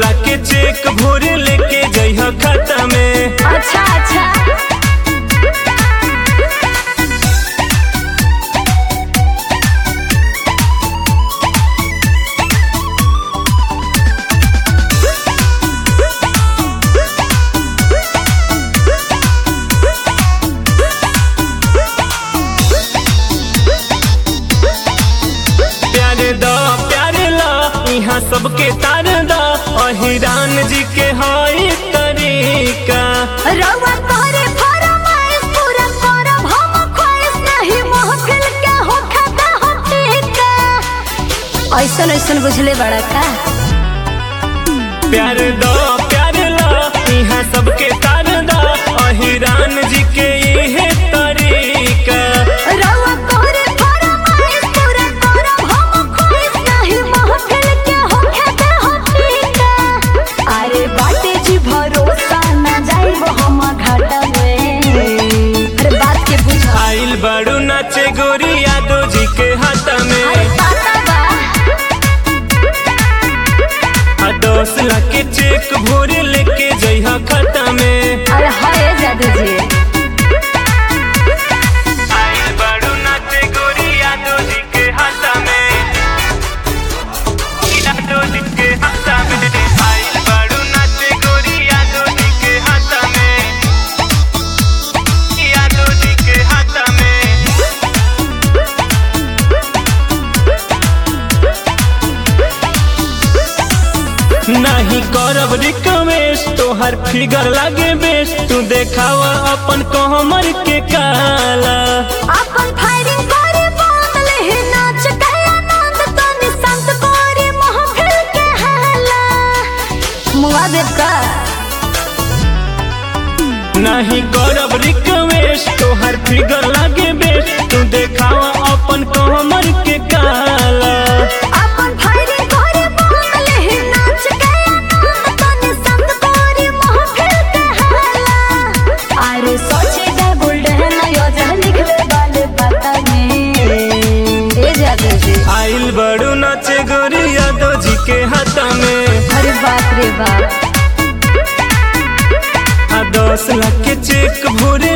लाख के चेक भोर लेके जइह खाता में। अच्छा अच्छा प्यारे ला यहाँ सबके तार दा अहिरान जी के हाई तरीका। रउआ तोरे फरमाइश पूरा करब हम ख्वाहिश नहीं महफिल के होखे दे हटीका। ऐसन ऐसन बुझले बड़ा का प्यार ला यहाँ सबके तार दा अहिरान जी के ये तरीका। रउआ तोरे फरमाइश पूरा करब हम ख्वाहिश नहीं महफिल के होखे दे हटीका। अरे बाटे जी भरोसा ना जाइब हम घाटा में। अरे बात के बुझ आइल बड़ू नाचे गोरी यादव जी के हाथ में। अरे पता बा 10 लाख के चेक भोर लेके जइह खाता में। अरे हाय जादू जी आइल बड़ू नाचे गोरी यादव जी के हाथ में। यादव जी के हाथ में आइल बड़ू नाचे गोरी यादव जी के हाथ में। यादव जी के हाथ में। नहीं करब रिक्वेस्ट तोहर फिगर लागे बेस्ट तू देखावा अपन कमर के काला। अपन फायरिंग करे बोल ही नाच के आनंद तो निशांत कोरी महफिल के हाला। मुआ देव का नहीं करब रिक्वेस्ट तोहर फिगर लागे बेस्ट तू देखावा अपन कमर के काला। अपन फायरिंग करे बोल ही नाच के आनंद तो निशांत कोरी महफिल के हाला। अरे सोचे दा गोल्डन योजना लिखले वाले पता में। ए जादू जी आइल बड़ू नाचे गोरी यादव जी के हाथ में। अरे बाप रे बाप 10 लाख के चेक भोरे